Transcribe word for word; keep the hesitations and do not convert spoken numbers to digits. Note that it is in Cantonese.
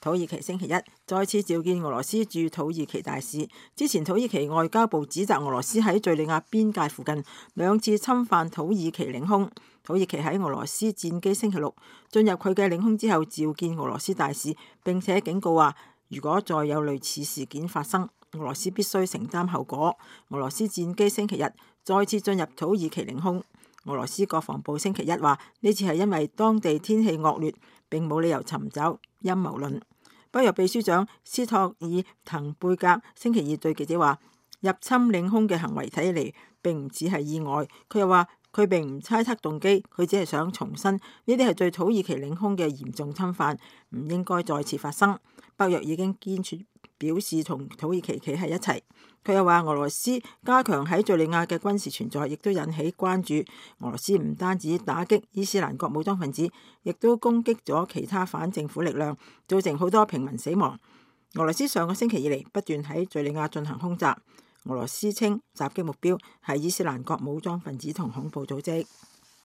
土耳其星期一再次召見俄羅斯駐土耳其大使。之前土耳其外交部指責俄羅斯喺敘利亞邊界附近兩次侵犯土耳其領空。土耳其喺俄羅斯戰機星期六進入佢嘅領空之後召見俄羅斯大使，並且警告話，如果再有類似事件發生，俄羅斯必須承擔後果。俄羅斯戰機星期日再次進入土耳其領空。俄羅斯國防部星期一話，呢次係因為當地天氣惡劣，並冇理由尋找陰謀論。北約秘書長斯托爾滕貝格星期二對記者話，入侵領空嘅行為睇起嚟並唔只係意外。佢又話，佢並唔猜測動機，佢只係想重申呢啲係對土耳其領空嘅嚴重侵犯，唔應該再次發生。北約已經堅決表示同土耳其企喺一齊。佢又話，俄羅斯加強喺敘利亞嘅軍事存在，亦都引起關注。俄羅斯唔單止打擊伊斯蘭國武裝分子，亦都攻擊咗其他反政府力量，造成好多平民死亡。俄羅斯上個星期以嚟不斷喺敘利亞進行空襲。俄羅斯稱襲擊目標係伊斯蘭國武裝分子同恐怖組織。